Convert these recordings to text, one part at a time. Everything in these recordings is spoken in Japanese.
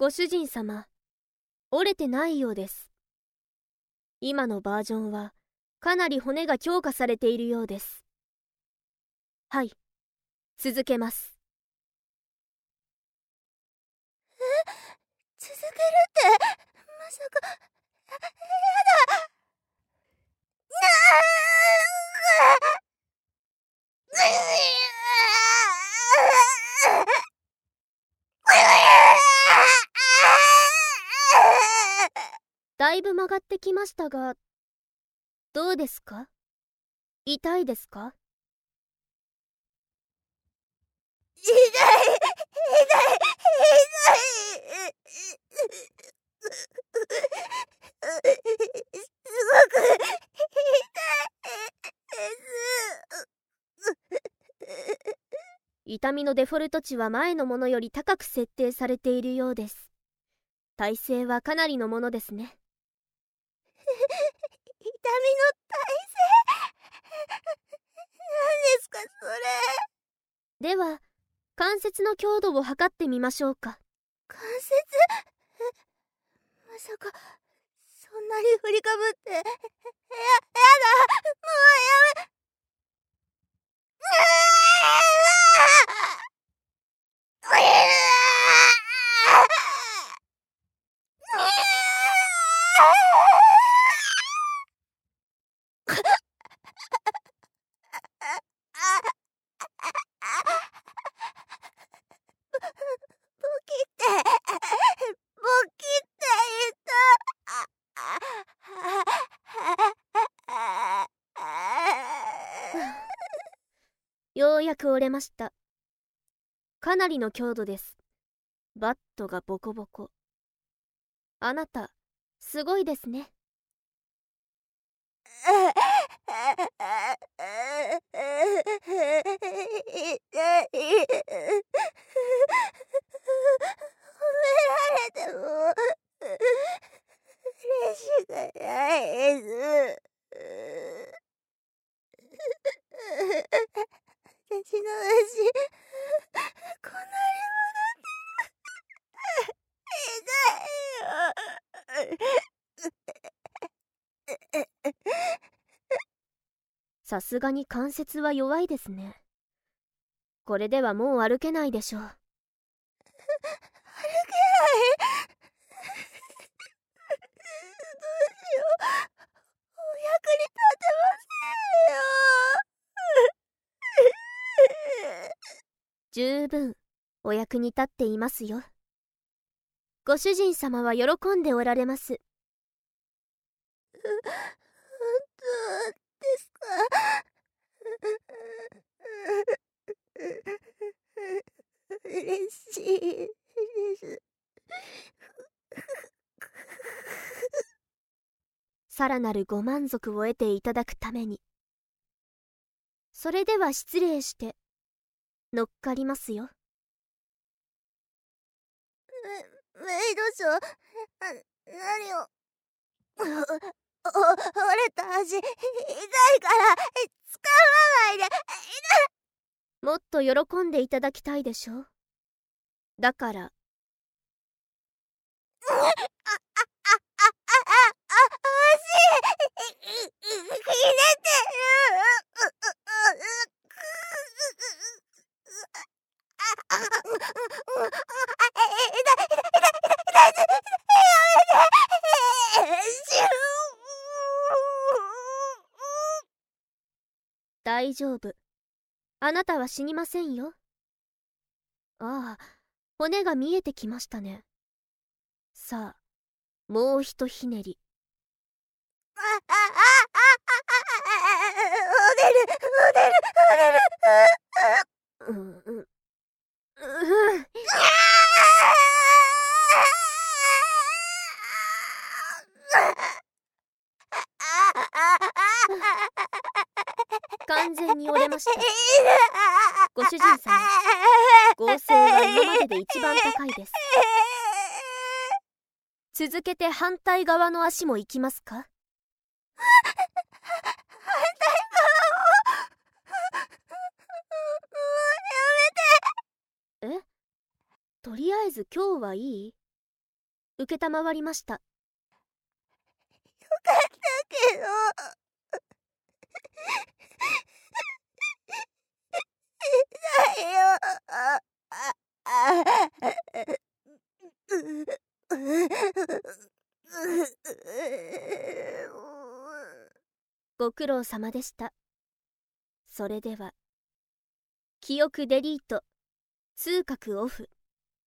ご主人様、折れてないようです。今のバージョンはかなり骨が強化されているようです。はい、続けます。 続けるってまさか。やだ。 だいぶ曲がってきましたが、どうですか？痛いですか？ 痛い。すごく痛いです。 痛みのデフォルト値は前のものより高く設定されているようです。耐性はかなりのものですね。 痛みの耐性？何ですかそれ。 では、関節の強度を測ってみましょうか。 関節？まさかそんなに振りかぶって。やだ、もうやめ。 ようやく折れました。かなりの強度です。バットがボコボコ。あなた、すごいですね。 褒められても嬉しくないです。私の足こんなに戻ってる。痛いよ。 さすがに関節は弱いですね。これではもう歩けないでしょう。 歩けない。どうしよう。お役に立てませんよ。 十分お役に立っていますよ。ご主人様は喜んでおられます。 本当ですか？嬉しいです。 さらなるご満足を得ていただくために。それでは失礼して乗っかりますよ。 メイドショー、何を。折れた足、痛いから、使わないで。 もっと喜んでいただきたいでしょ。だから。 足、切れて大丈夫。あなたは死にませんよ。ああ、骨が見えてきましたね。さあ、もうひとひねり。うんうん。完全に折れました。ご主人様、合成は今までで一番高いです。続けて反対側の足も行きますか？え？とりあえず今日はいい？ 承りました。 よかったけど。だよ。 ご苦労様でした。それでは、記憶デリート、痛覚オフ。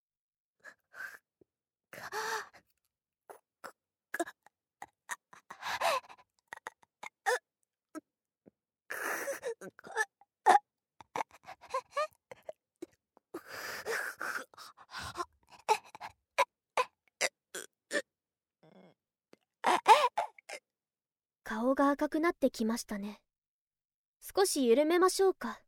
顔が赤くなってきましたね。少し緩めましょうか。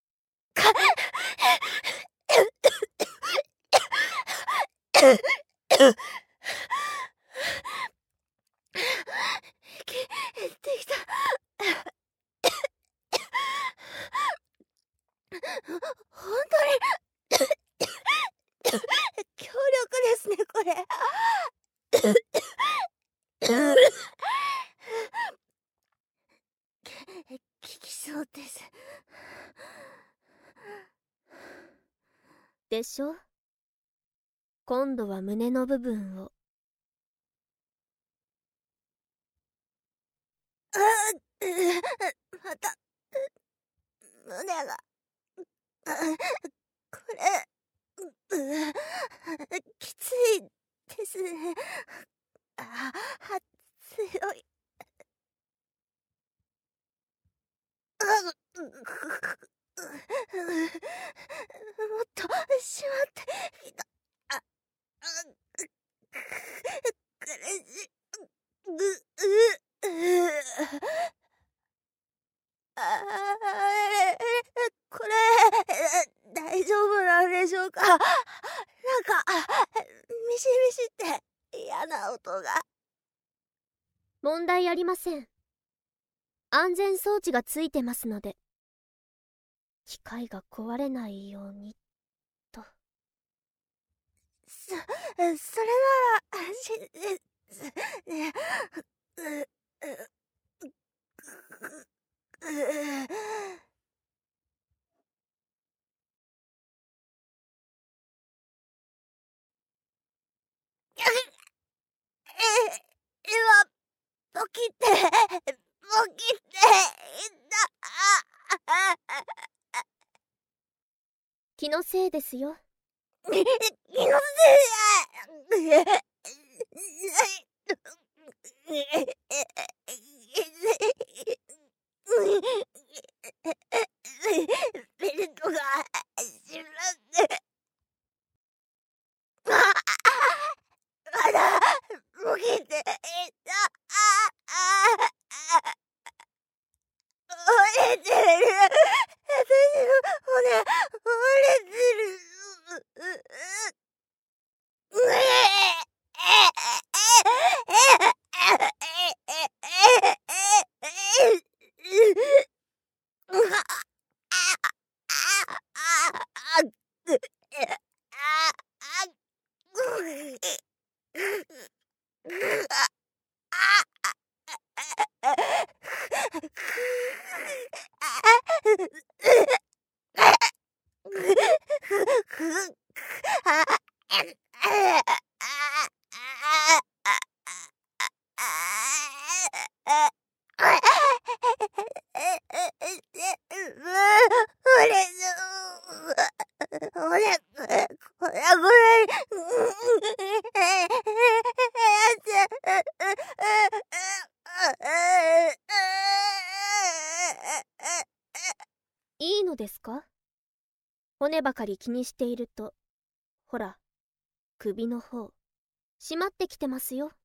できた。本当に強力ですね、これ。効きそうです。 でしょ？今度は胸の部分を。 また胸がこれきついですね。強い。もっとしまっていた。苦しい。これ大丈夫なんでしょうか。なんかミシミシって嫌な音が。 問題ありません。安全装置がついてますので、機械が壊れないようにと。 それなら安心ですね。今ポキっていた。 気のせいですよ。 気のせいや。ベルトが閉まって。まだボケていた。折れてる。私の骨折れてる。 いいのですか？骨ばかり気にしていると、ほら、首の方、締まってきてますよ。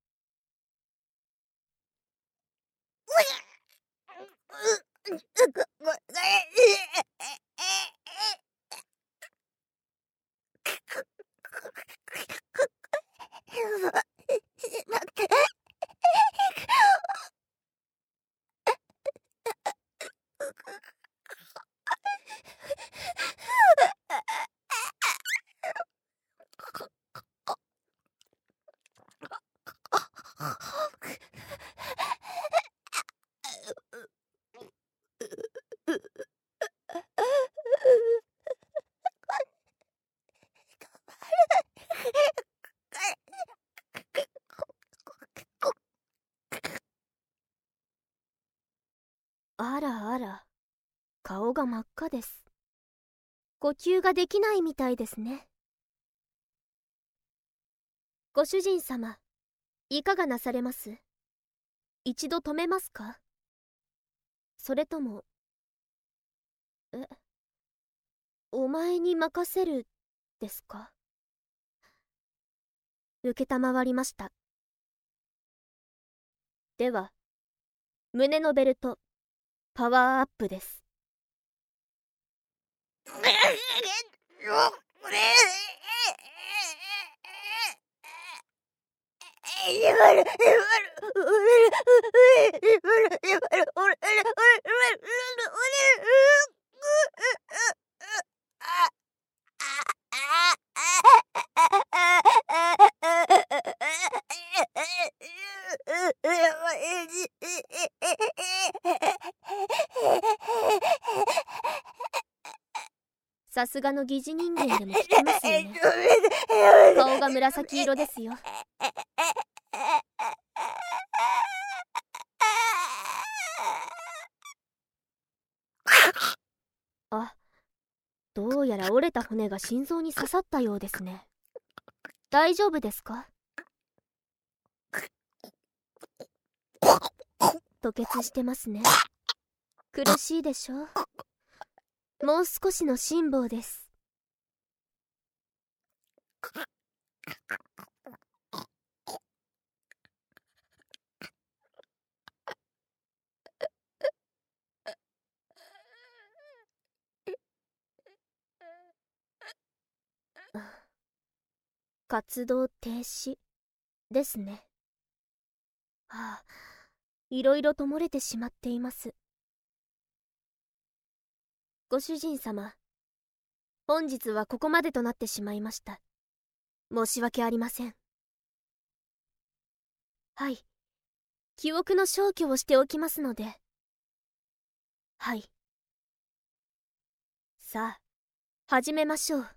あらあら、顔が真っ赤です。呼吸ができないみたいですね。ご主人様、いかがなされます？一度止めますか？それとも、お前に任せるですか？承りました。では、胸のベルト、パワーアップです。さすがの疑似人間でも聞きますよね。顔が紫色ですよ。あ、どうやら折れた骨が心臓に刺さったようですね。大丈夫ですか？吐血してますね。苦しいでしょう。もう少しの辛抱です。活動停止ですね。はあ、いろいろと漏れてしまっています。ご主人様、本日はここまでとなってしまいました。申し訳ありません。はい、記憶の消去をしておきますので。はい。さあ、始めましょう。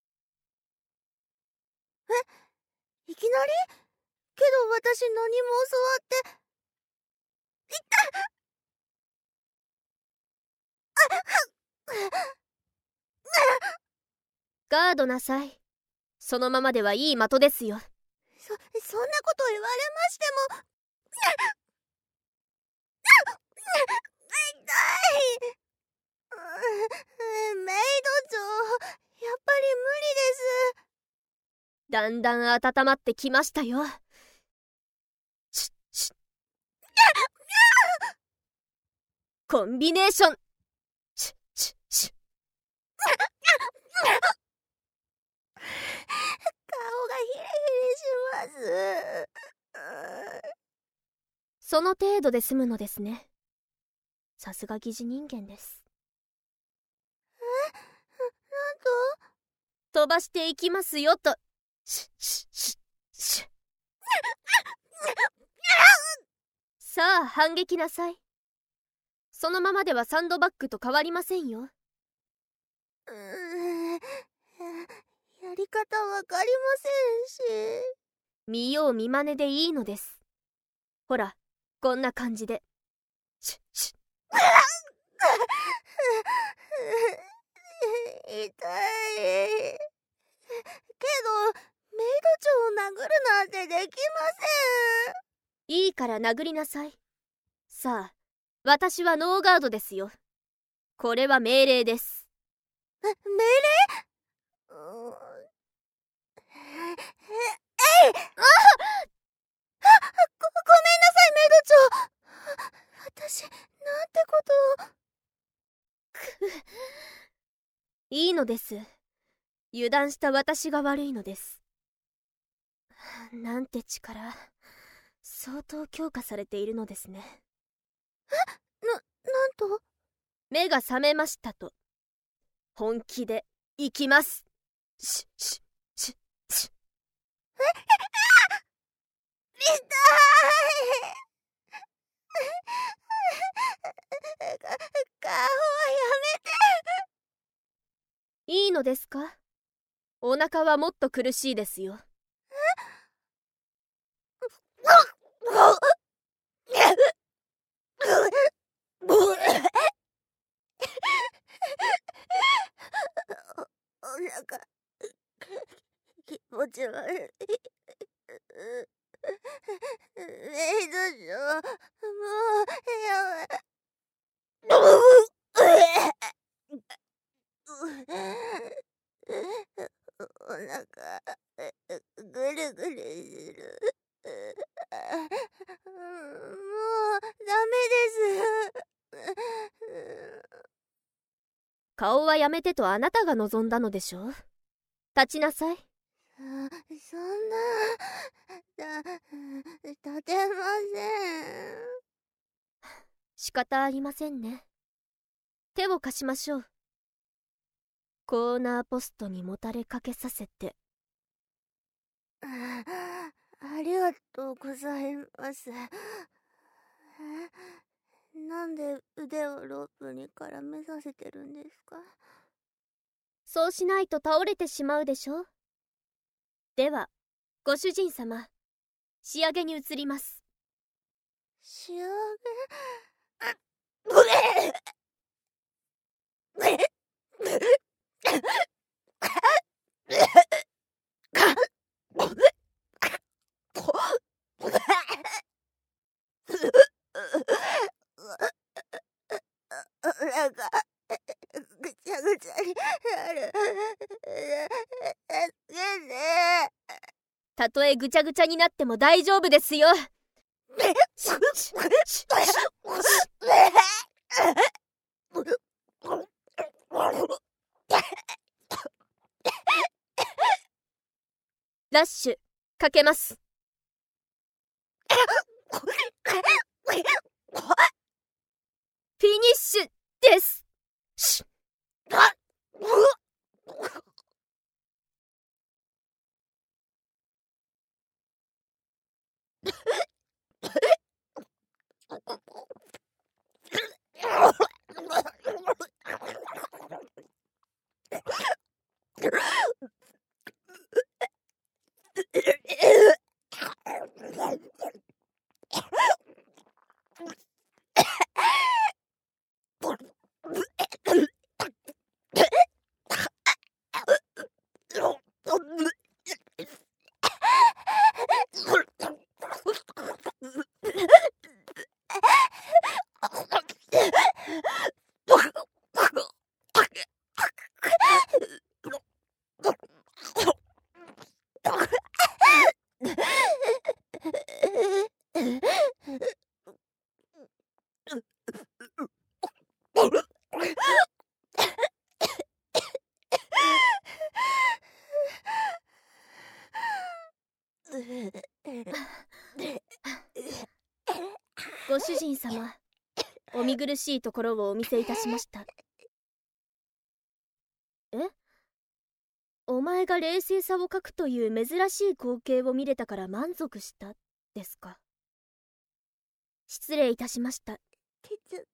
いきなり？けど私何も教わって。いったガードなさい。そのままではいい的ですよ。 そんなこと言われましても。痛い。メイド長、やっぱり無理です。 だんだん温まってきましたよ。コンビネーション。 顔がヒリヒリします。 その程度で済むのですね。さすが疑似人間です。 なんと飛ばしていきますよと。さあ反撃なさい。そのままではサンドバッグと変わりませんよ。 やり方わかりませんし。 見よう見まねでいいのです。ほら、こんな感じで。 痛い。けどメイド長を殴るなんてできません。 いいから殴りなさい。さあ、私はノーガードですよ。これは命令です。 命令？ごめんなさい、メイド長。私、なんてことを。 いいのです。油断した私が悪いのです。なんて力、相当強化されているのですね。 なんと？ 目が覚めましたと。本気で行きます。痛い。顔はやめて。 いいのですか？お腹はもっと苦しいですよ。 ち悪い。メイド長、もうやお腹ぐるぐるする。もうダメです。 顔はやめてとあなたが望んだのでしょう。立ちなさい。 そんな、立てません。 仕方ありませんね。手を貸しましょう。コーナーポストにもたれかけさせて。 ありがとうございます。なんで腕をロープに絡めさせてるんですか？ そうしないと倒れてしまうでしょう。では、ご主人様、仕上げに移ります。 仕上げ？なんかぐちゃぐちゃになる。助けて。 たとえぐちゃぐちゃになっても大丈夫ですよ。ラッシュかけます。フィニッシュです。ご主人様、お見苦しいところをお見せいたしました。え？お前が冷静さを欠くという珍しい光景を見れたから満足したですか？失礼いたしました。 出ちゃった。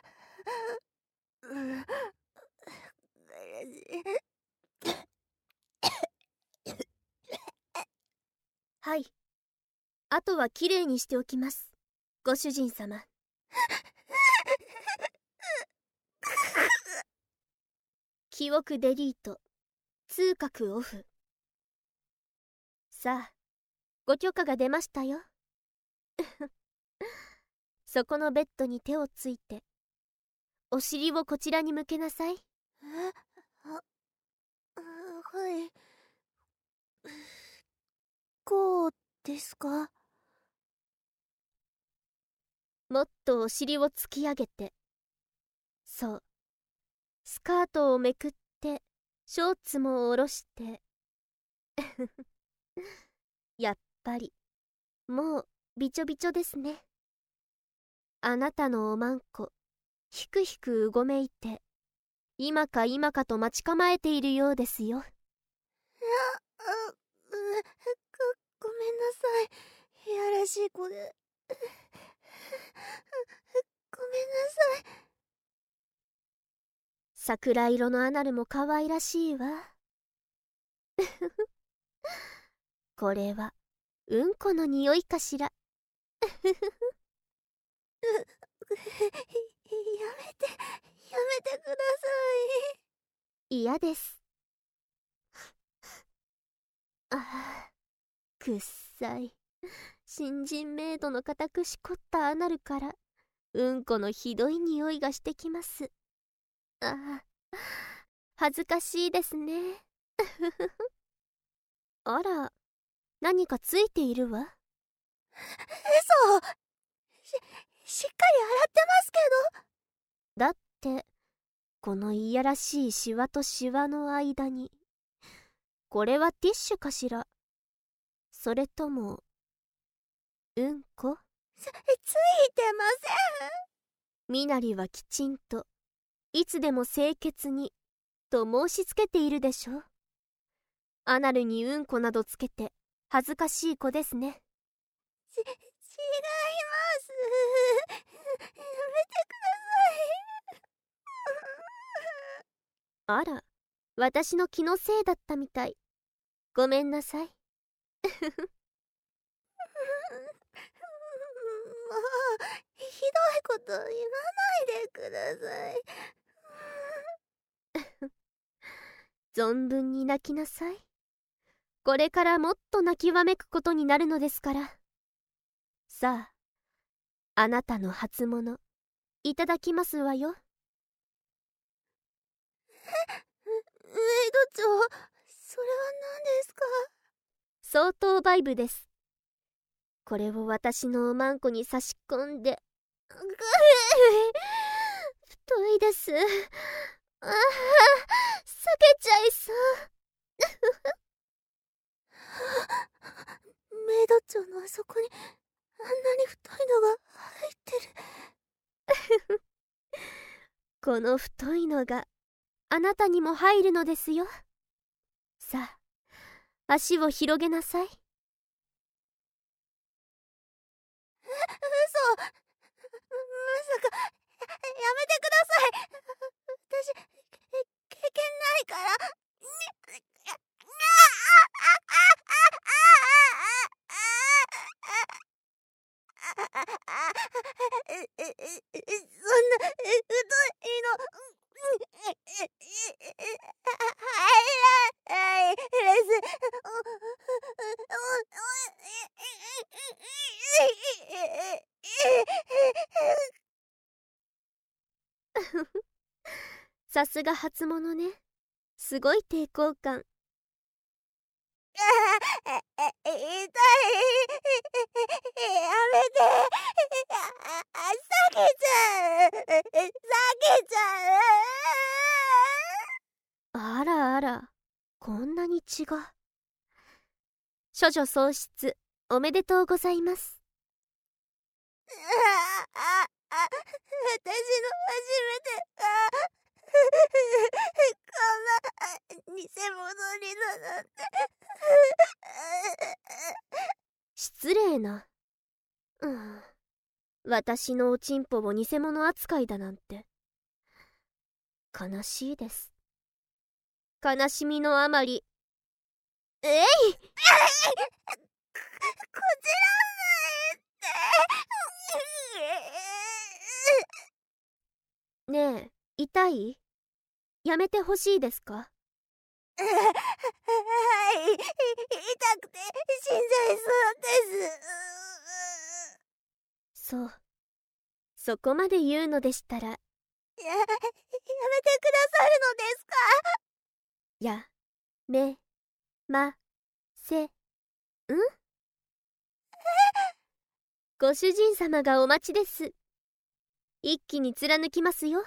はい。あとはきれいにしておきます。ご主人様。記憶デリート。通覚オフ。さあ、ご許可が出ましたよ。そこのベッドに手をついて、お尻をこちらに向けなさい。 はい。こうですか？ もっとお尻を突き上げて。そう。スカートをめくって、ショーツも下ろして。やっぱり、もうびちょびちょですね。あなたのおまんこ、ひくひくうごめいて、今か今かと待ち構えているようですよ。 ごめんなさい。いやらしい子で。ごめんなさい。 桜色のアナルも可愛らしいわ。これは、うんこの匂いかしら。 やめてくださ嫌です。あ、 くっさい。新人メイドの固くしこったアナルからうんこのひどい匂いがしてきます。ああ、恥ずかしいですね。あら、何かついているわ。 嘘。しっかり洗ってますけど。 だってこのいやらしいシワとシワの間に、これはティッシュかしら、それともうんこ？ ついてません。 みなりはきちんといつでも清潔にと申しつけているでしょ。アナルにうんこなどつけて恥ずかしい子ですね。 違います。やめてください。 あら、私の気のせいだったみたい。ごめんなさい。 もうひどいこと言わないでください。 存分に泣きなさい。これからもっと泣きわめくことになるのですから。さあ、あなたの初物いただきますわよ。 メイド長、それは何ですか？ 相当バイブです。これを私のおまんこに差し込んで。太いです。ああ、裂けちゃいそう。 メイド長のあそこにあんなに太いのが入ってる。 この太いのがあなたにも入るのですよ。さあ、足を広げなさい。 嘘。まさか、やめてください。私、経験ないから。そんな太いの入らないです。 さすが初物ね。すごい抵抗感。 痛い。やめて。避けちゃう。避けちゃあらあら、こんなに血が。処女喪失おめでとうございます。 私の初めて。こんな偽物になって。 失礼な。私のおちんぽを偽物扱いだなんて。悲しいです。悲しみのあまり。 こちらねえ、痛い？やめてほしいですか？ はい、痛くて死んじゃいそうです。 そう。そこまで言うのでしたら。 やめてくださるのですか？ や、め、ま、せ、ん？ご主人様がお待ちです。一気に貫きますよ。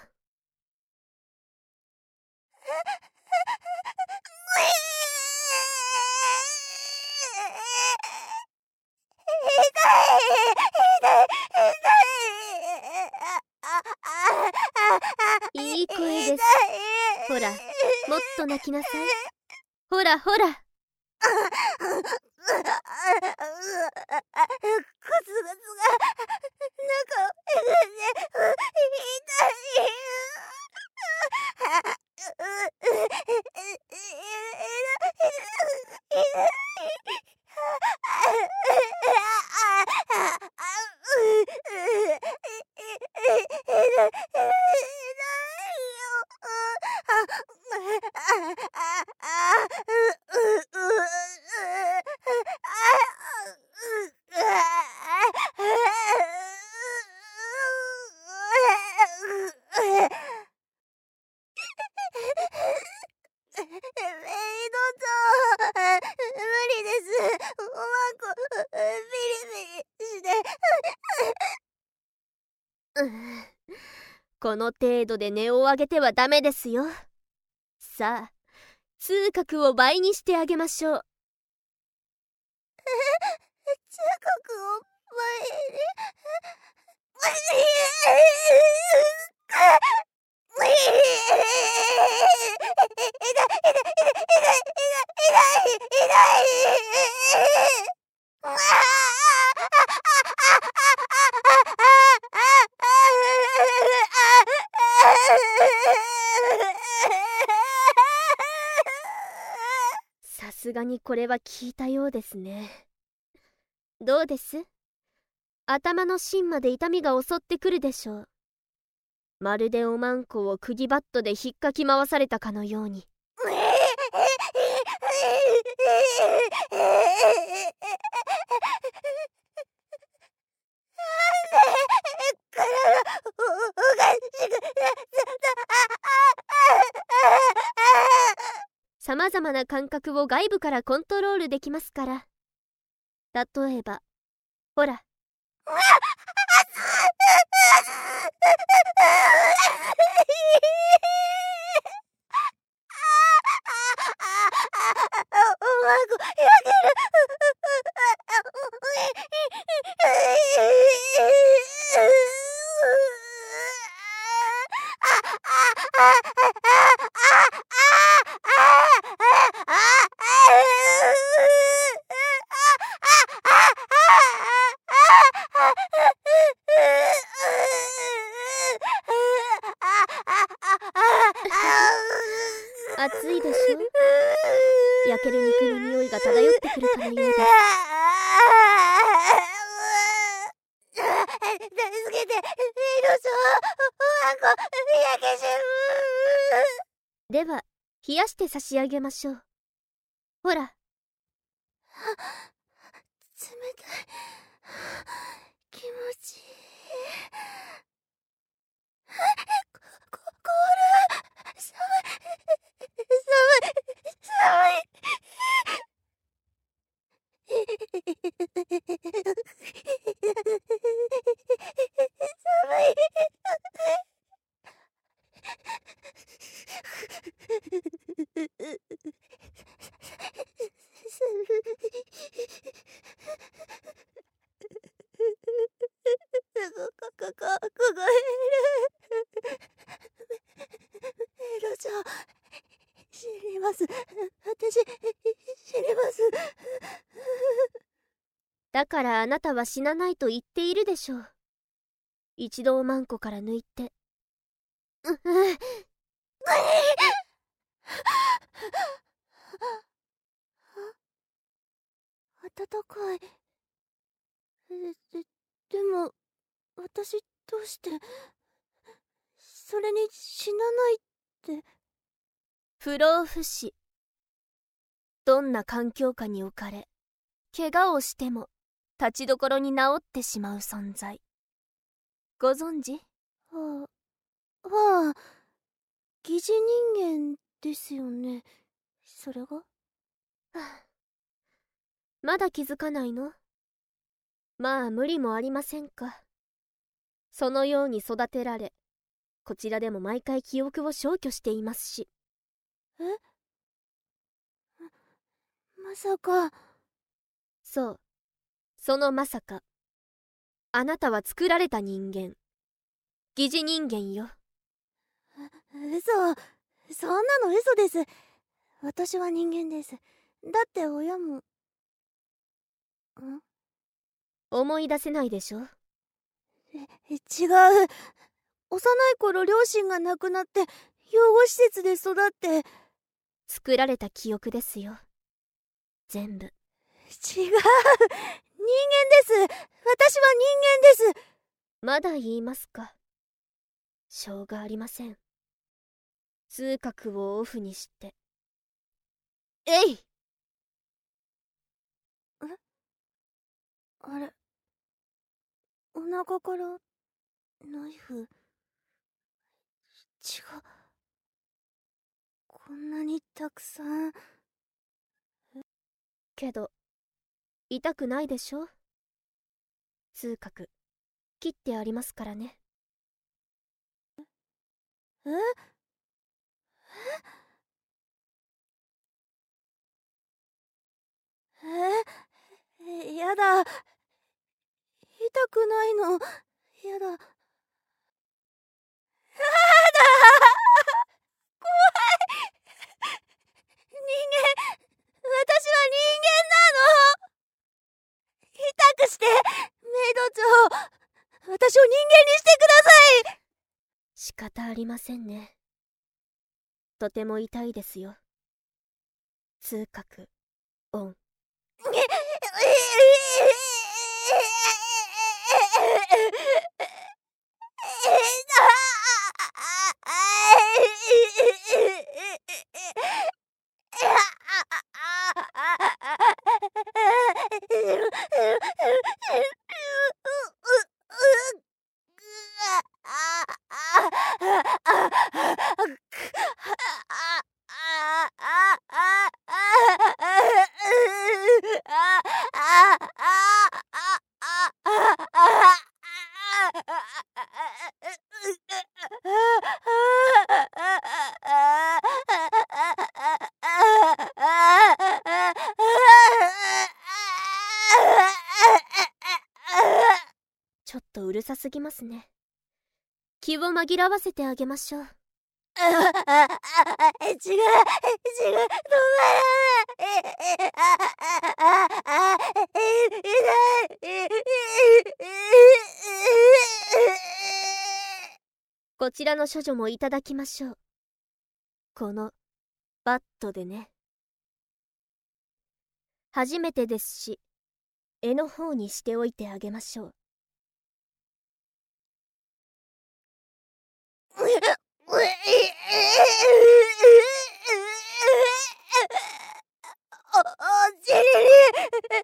いい声です。ほら、もっと泣きなさい。ほらほら。 ガツガツが中をえぐって痛い。 この程度で値を上げてはダメですよ。さあ、通覚を倍にしてあげましょう。 通覚を倍に。 さすがにこれは効いたようですね。どうです？頭の芯まで痛みが襲ってくるでしょう。まるでおまんこを釘バットで引っかき回されたかのように。さまざまな感覚を外部からコントロールできますから。例えば、ほら。 おまんこ焼ける。 暑いでしょ？焼ける肉の匂いが漂ってくるかのようです。 助けて、エロソおまんこ焼け死ぬ。 では冷やして差し上げましょう。ほら。 冷たい。気持ちいい。凍る。寒い。死にます。私、死にます。 だからあなたは死なないと言っているでしょう。一度おまんこから抜いて。 暖かい。でも、私どうして、それに死なないって。 不老不死。どんな環境下に置かれ、怪我をしても立ちどころに治ってしまう存在。ご存知？ はあ、疑似人間ですよね。それが？ まだ気づかないの？まあ無理もありませんか。そのように育てられ、こちらでも毎回記憶を消去していますし。 まさか。 そう、そのまさか。あなたは作られた人間。疑似人間よ。 嘘。そんなの嘘です。私は人間です。だって親も。 思い出せないでしょ？ 違う。幼い頃両親が亡くなって養護施設で育って。 作られた記憶ですよ。全部。 違う。人間です。私は人間です。 まだ言いますか。しょうがありません。通覚をオフにして。えい！ あれ、お腹からナイフ。違う。こんなにたくさん。 けど痛くないでしょ？通覚切ってありますからね。 やだ。痛くないの。やだ。やだ。怖い。人間、私は人間なの。痛くして、メイド長、私を人間にしてください。 仕方ありませんね。とても痛いですよ。痛覚、オン。ちょっとうるさすぎますね。気を紛らわせてあげましょう。 違う、止まこちらの処女もいただきましょう。このバットでね。初めてですし、絵の方にしておいてあげましょう。 お尻にバッ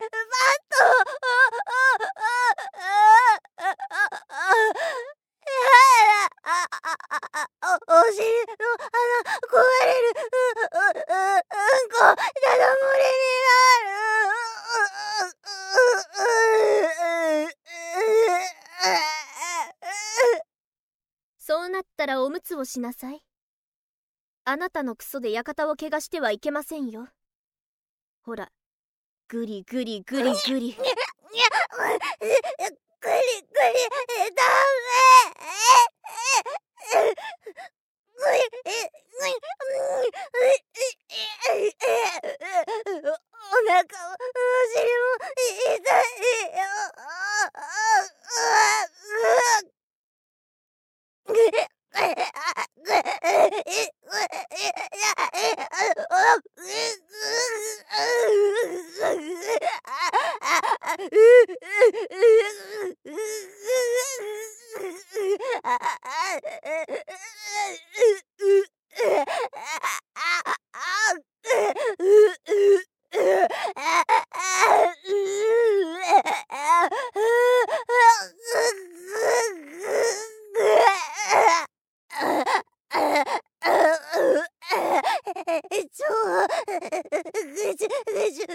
ト。お尻の穴壊れる。うんこダダ漏れになる。 そうなったらおむつをしなさい。あなたのクソで館を怪我してはいけませんよ。ほら、グリグリグリグリ。 グリグリダメ。お腹もお尻も痛いよ。ぐちゅぐちゅ。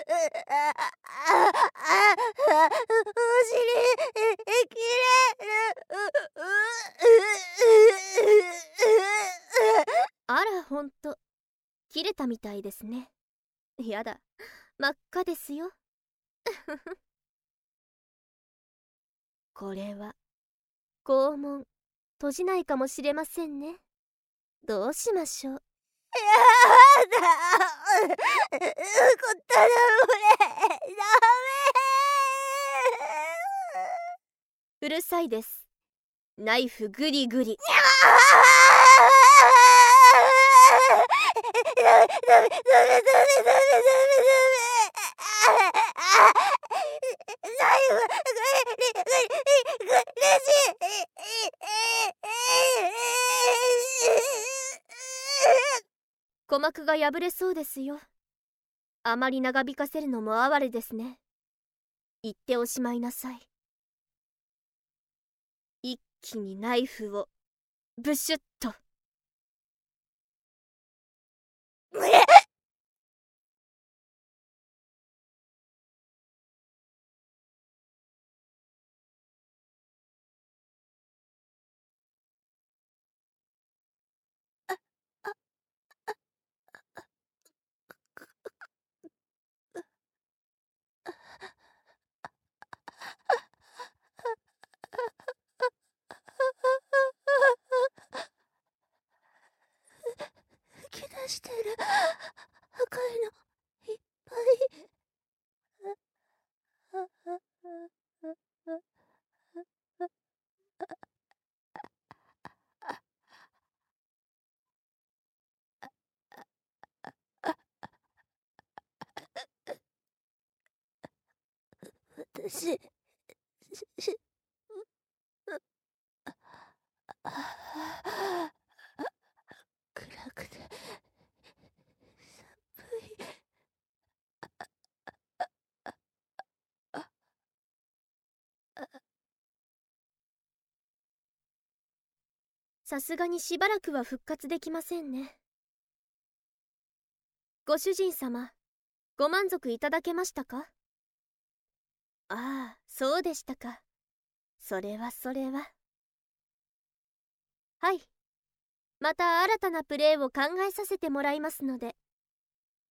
お尻切れる。 あら、ほんと。切れたみたいですね。やだ、真っ赤ですよ。これは、肛門、閉じないかもしれませんね。どうしましょう。 やだ。頼むね。ダメ。 うるさいです。ナイフグリグリ。鼓膜が破れそうですよ。あまり長引かせるのも哀れですね。言っておしまいなさい。一気にナイフをブシュッと。 し暗くて寒い。 さすがにしばらくは復活できませんね。ご主人様、ご満足いただけましたか？ああ、そうでしたか。それは。はい。また新たなプレーを考えさせてもらいますので。